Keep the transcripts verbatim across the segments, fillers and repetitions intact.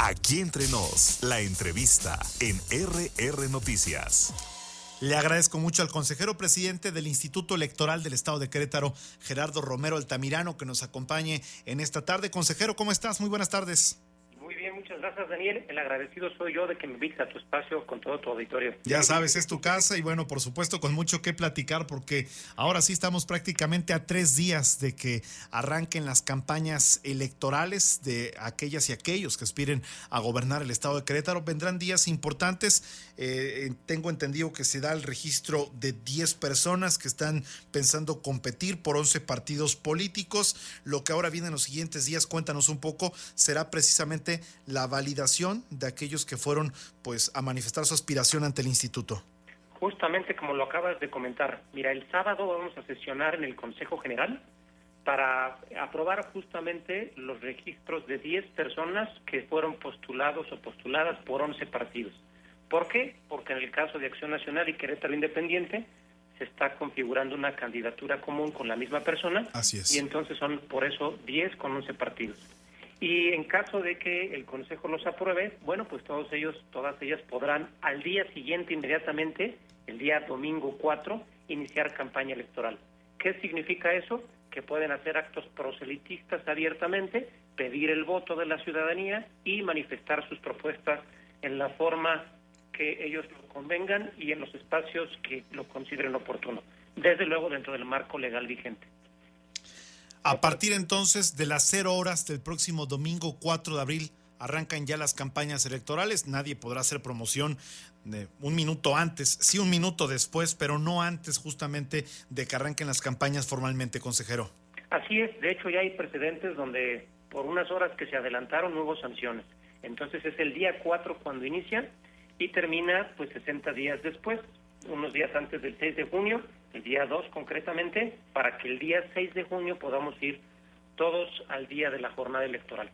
Aquí entre nos, la entrevista en R R Noticias. Le agradezco mucho al consejero presidente del Instituto Electoral del Estado de Querétaro, Gerardo Romero Altamirano, que nos acompañe en esta tarde. Consejero, ¿cómo estás? Muy buenas tardes. Muy bien, muchas gracias, Daniel. El agradecido soy yo de que me invites a tu espacio con todo tu auditorio. Ya sabes, es tu casa y bueno, por supuesto, con mucho que platicar porque ahora sí estamos prácticamente a tres días de que arranquen las campañas electorales de aquellas y aquellos que aspiren a gobernar el Estado de Querétaro. Vendrán días importantes. Eh, tengo entendido que se da el registro de diez personas que están pensando competir por once partidos políticos. Lo que ahora viene en los siguientes días, cuéntanos un poco, será precisamente la validación de aquellos que fueron pues a manifestar su aspiración ante el instituto. Justamente como lo acabas de comentar, mira, el sábado vamos a sesionar en el Consejo General para aprobar justamente los registros de diez personas que fueron postulados o postuladas por once partidos. ¿Por qué? Porque en el caso de Acción Nacional y Querétaro Independiente se está configurando una candidatura común con la misma persona. Así es. Y entonces son por eso diez con once partidos. Y en caso de que el Consejo los apruebe, bueno, pues todos ellos, todas ellas podrán al día siguiente inmediatamente, el día domingo cuatro, iniciar campaña electoral. ¿Qué significa eso? Que pueden hacer actos proselitistas abiertamente, pedir el voto de la ciudadanía y manifestar sus propuestas en la forma que ellos lo convengan y en los espacios que lo consideren oportuno, desde luego dentro del marco legal vigente. A partir entonces de las cero horas del próximo domingo cuatro de abril arrancan ya las campañas electorales. Nadie podrá hacer promoción de un minuto antes, sí un minuto después, pero no antes justamente de que arranquen las campañas formalmente, consejero. Así es, de hecho ya hay precedentes donde por unas horas que se adelantaron no hubo sanciones. Entonces es el día cuatro cuando inicia y termina pues sesenta días después, unos días antes del seis de junio, el día dos concretamente, para que el día seis de junio podamos ir todos al día de la jornada electoral.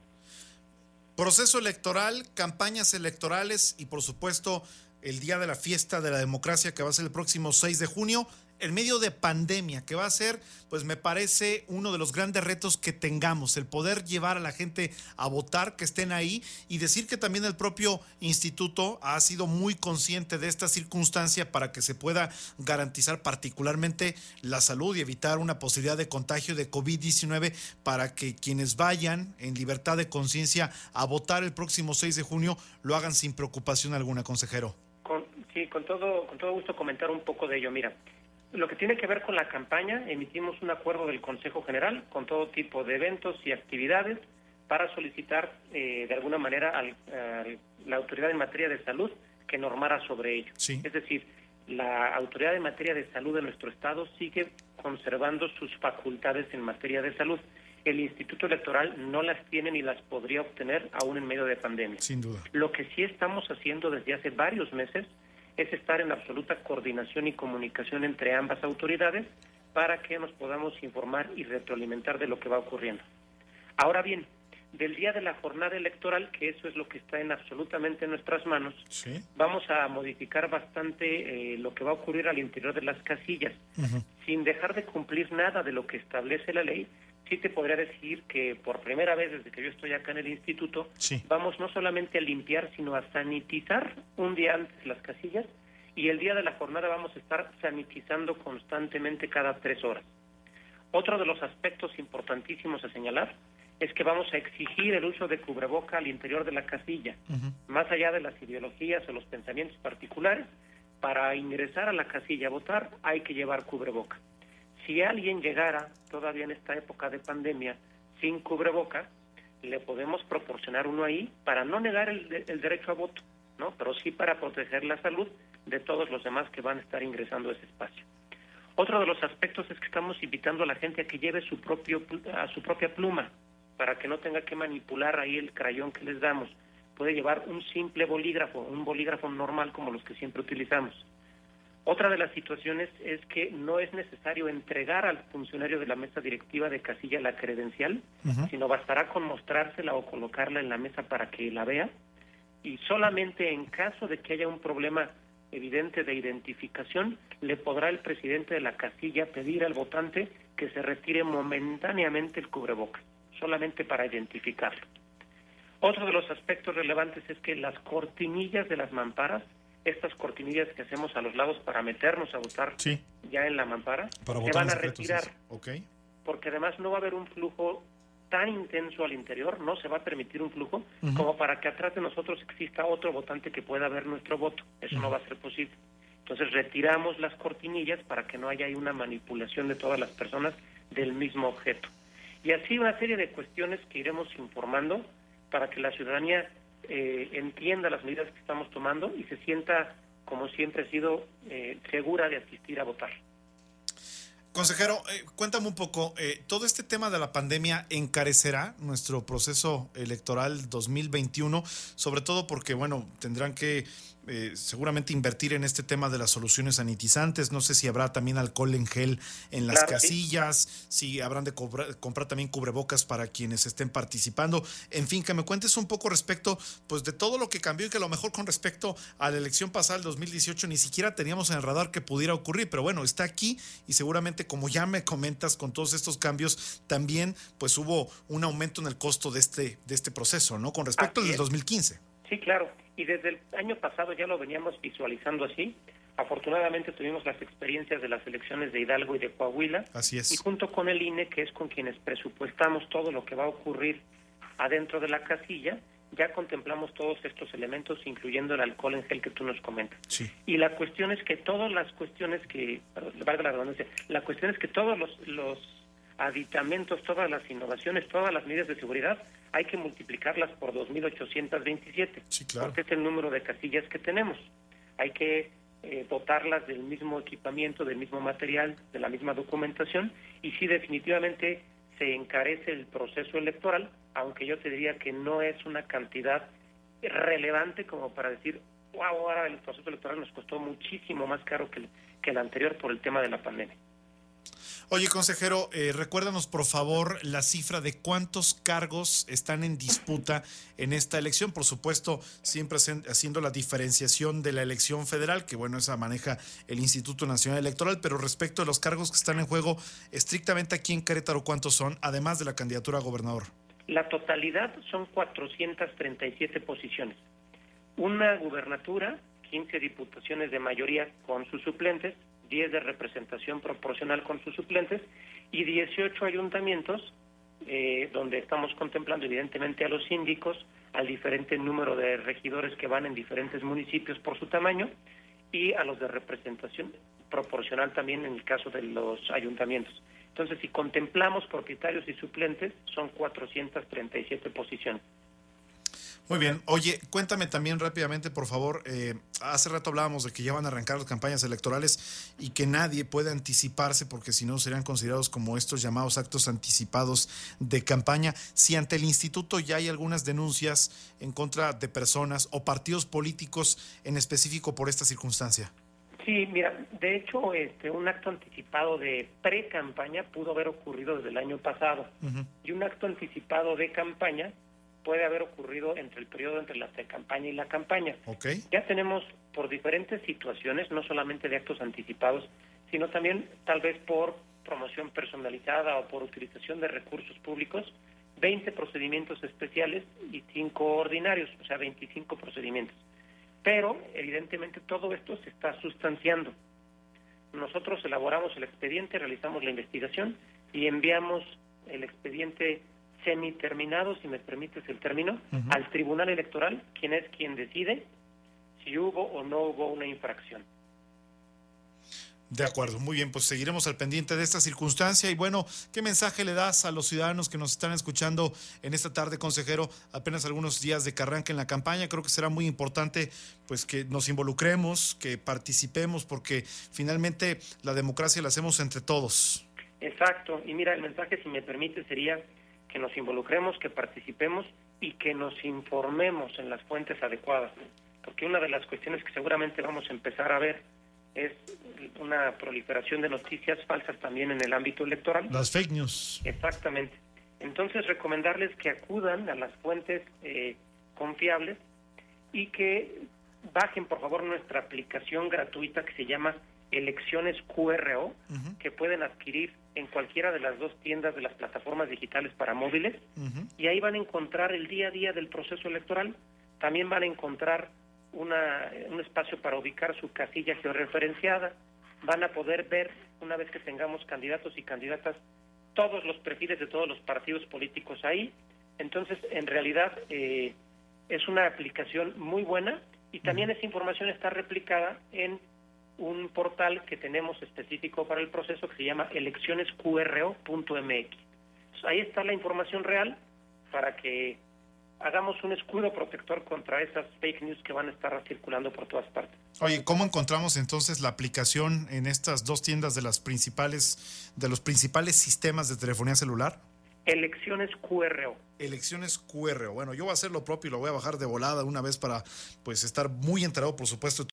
Proceso electoral, campañas electorales y por supuesto el día de la fiesta de la democracia que va a ser el próximo seis de junio, en medio de pandemia, que va a ser, pues me parece, uno de los grandes retos que tengamos, el poder llevar a la gente a votar, que estén ahí, y decir que también el propio instituto ha sido muy consciente de esta circunstancia para que se pueda garantizar particularmente la salud y evitar una posibilidad de contagio de COVID diecinueve para que quienes vayan en libertad de conciencia a votar el próximo seis de junio lo hagan sin preocupación alguna, consejero. Con, sí, con todo, con todo gusto comentar un poco de ello. Mira, lo que tiene que ver con la campaña, emitimos un acuerdo del Consejo General con todo tipo de eventos y actividades para solicitar eh, de alguna manera al, a la autoridad en materia de salud que normara sobre ello. Sí. Es decir, la autoridad en materia de salud de nuestro estado sigue conservando sus facultades en materia de salud. El Instituto Electoral no las tiene ni las podría obtener aún en medio de pandemia. Sin duda. Lo que sí estamos haciendo desde hace varios meses es estar en absoluta coordinación y comunicación entre ambas autoridades para que nos podamos informar y retroalimentar de lo que va ocurriendo. Ahora bien, del día de la jornada electoral, que eso es lo que está en absolutamente en nuestras manos, ¿sí? Vamos a modificar bastante eh, lo que va a ocurrir al interior de las casillas, uh-huh. sin dejar de cumplir nada de lo que establece la ley. Sí te podría decir que por primera vez desde que yo estoy acá en el instituto, sí. vamos no solamente a limpiar, sino a sanitizar un día antes las casillas, y el día de la jornada vamos a estar sanitizando constantemente cada tres horas. Otro de los aspectos importantísimos a señalar es que vamos a exigir el uso de cubreboca al interior de la casilla, uh-huh. más allá de las ideologías o los pensamientos particulares. Para ingresar a la casilla a votar hay que llevar cubreboca. Si alguien llegara todavía en esta época de pandemia sin cubreboca, le podemos proporcionar uno ahí para no negar el, el derecho a voto, ¿no? Pero sí para proteger la salud de todos los demás que van a estar ingresando a ese espacio. Otro de los aspectos es que estamos invitando a la gente a que lleve su propio a su propia pluma para que no tenga que manipular ahí el crayón que les damos. Puede llevar un simple bolígrafo, un bolígrafo normal como los que siempre utilizamos. Otra de las situaciones es que no es necesario entregar al funcionario de la mesa directiva de casilla la credencial, uh-huh. sino bastará con mostrársela o colocarla en la mesa para que la vea, y solamente en caso de que haya un problema evidente de identificación, le podrá el presidente de la casilla pedir al votante que se retire momentáneamente el cubrebocas, solamente para identificarlo. Otro de los aspectos relevantes es que las cortinillas de las mamparas, estas cortinillas que hacemos a los lados para meternos a votar sí. ya en la mampara, para se votar van a secretos, retirar, sí. Okay. porque además no va a haber un flujo tan intenso al interior, no se va a permitir un flujo uh-huh. como para que atrás de nosotros exista otro votante que pueda ver nuestro voto. Eso uh-huh. no va a ser posible. Entonces retiramos las cortinillas para que no haya ahí una manipulación de todas las personas del mismo objeto. Y así una serie de cuestiones que iremos informando para que la ciudadanía eh, entienda las medidas que estamos tomando y se sienta, como siempre ha sido, eh, segura de asistir a votar. Consejero, eh, cuéntame un poco, eh, ¿todo este tema de la pandemia encarecerá nuestro proceso electoral dos mil veintiuno? Sobre todo porque, bueno, tendrán que eh, seguramente invertir en este tema de las soluciones sanitizantes. No sé si habrá también alcohol en gel en las claro, casillas, sí. si habrán de cobrar, comprar también cubrebocas para quienes estén participando. En fin, que me cuentes un poco respecto pues de todo lo que cambió y que a lo mejor con respecto a la elección pasada del dos mil dieciocho ni siquiera teníamos en el radar que pudiera ocurrir, pero bueno, está aquí y seguramente, como ya me comentas, con todos estos cambios también pues hubo un aumento en el costo de este de este proceso, ¿no? Con respecto al del dos mil quince. Sí, claro. Y desde el año pasado ya lo veníamos visualizando así. Afortunadamente tuvimos las experiencias de las elecciones de Hidalgo y de Coahuila. Así es. Y junto con el I N E, que es con quienes presupuestamos todo lo que va a ocurrir adentro de la casilla, ya contemplamos todos estos elementos, incluyendo el alcohol en gel que tú nos comentas. Sí. Y la cuestión es que todas las cuestiones que, valga la redundancia, la cuestión es que todos los, los aditamentos, todas las innovaciones, todas las medidas de seguridad, hay que multiplicarlas por dos mil ochocientos veintisiete, sí, claro. porque es el número de casillas que tenemos. Hay que eh, dotarlas del mismo equipamiento, del mismo material, de la misma documentación, y sí, definitivamente se encarece el proceso electoral, aunque yo te diría que no es una cantidad relevante como para decir, wow, ahora el proceso electoral nos costó muchísimo más caro que el, que el anterior por el tema de la pandemia. Oye, consejero, eh, recuérdanos por favor la cifra de cuántos cargos están en disputa en esta elección. Por supuesto, siempre haciendo la diferenciación de la elección federal, que bueno, esa maneja el Instituto Nacional Electoral, pero respecto a los cargos que están en juego estrictamente aquí en Querétaro, ¿cuántos son? Además de la candidatura a gobernador. La totalidad son cuatrocientas treinta y siete posiciones. Una gubernatura, quince diputaciones de mayoría con sus suplentes, diez de representación proporcional con sus suplentes y dieciocho ayuntamientos eh, donde estamos contemplando evidentemente a los síndicos, al diferente número de regidores que van en diferentes municipios por su tamaño y a los de representación proporcional también en el caso de los ayuntamientos. Entonces, si contemplamos propietarios y suplentes, son cuatrocientas treinta y siete posiciones. Muy bien. Oye, cuéntame también rápidamente, por favor, eh, hace rato hablábamos de que ya van a arrancar las campañas electorales y que nadie puede anticiparse porque si no serían considerados como estos llamados actos anticipados de campaña. Si ante el instituto ya hay algunas denuncias en contra de personas o partidos políticos en específico por esta circunstancia. Sí, mira, de hecho, este, un acto anticipado de pre-campaña pudo haber ocurrido desde el año pasado uh-huh. y un acto anticipado de campaña puede haber ocurrido entre el periodo entre la pre-campaña y la campaña. Okay. Ya tenemos por diferentes situaciones, no solamente de actos anticipados, sino también tal vez por promoción personalizada o por utilización de recursos públicos, veinte procedimientos especiales y cinco ordinarios, o sea, veinticinco procedimientos. Pero, evidentemente, todo esto se está sustanciando. Nosotros elaboramos el expediente, realizamos la investigación y enviamos el expediente semiterminado, si me permites el término, uh-huh. al Tribunal Electoral, quien es quien decide si hubo o no hubo una infracción. De acuerdo, muy bien, pues seguiremos al pendiente de esta circunstancia y bueno, ¿qué mensaje le das a los ciudadanos que nos están escuchando en esta tarde, consejero? Apenas algunos días de que arranque en la campaña, creo que será muy importante pues que nos involucremos, que participemos, porque finalmente la democracia la hacemos entre todos. Exacto, y mira, el mensaje, si me permite, sería que nos involucremos, que participemos y que nos informemos en las fuentes adecuadas, porque una de las cuestiones que seguramente vamos a empezar a ver es una proliferación de noticias falsas también en el ámbito electoral. Las fake news. Exactamente. Entonces, recomendarles que acudan a las fuentes eh, confiables y que bajen, por favor, nuestra aplicación gratuita que se llama Elecciones Q R O, uh-huh. que pueden adquirir en cualquiera de las dos tiendas de las plataformas digitales para móviles, uh-huh. y ahí van a encontrar el día a día del proceso electoral. También van a encontrar una, un espacio para ubicar su casilla georreferenciada. Van a poder ver, una vez que tengamos candidatos y candidatas, todos los perfiles de todos los partidos políticos ahí. Entonces, en realidad, eh, es una aplicación muy buena, y también uh-huh. esa información está replicada en un portal que tenemos específico para el proceso que se llama elecciones Q R O punto M X. Entonces, ahí está la información real para que hagamos un escudo protector contra esas fake news que van a estar circulando por todas partes. Oye, ¿cómo encontramos entonces la aplicación en estas dos tiendas de las principales, de los principales sistemas de telefonía celular? Elecciones Q R O. Elecciones Q R O. Bueno, yo voy a hacer lo propio y lo voy a bajar de volada una vez para pues estar muy enterado, por supuesto,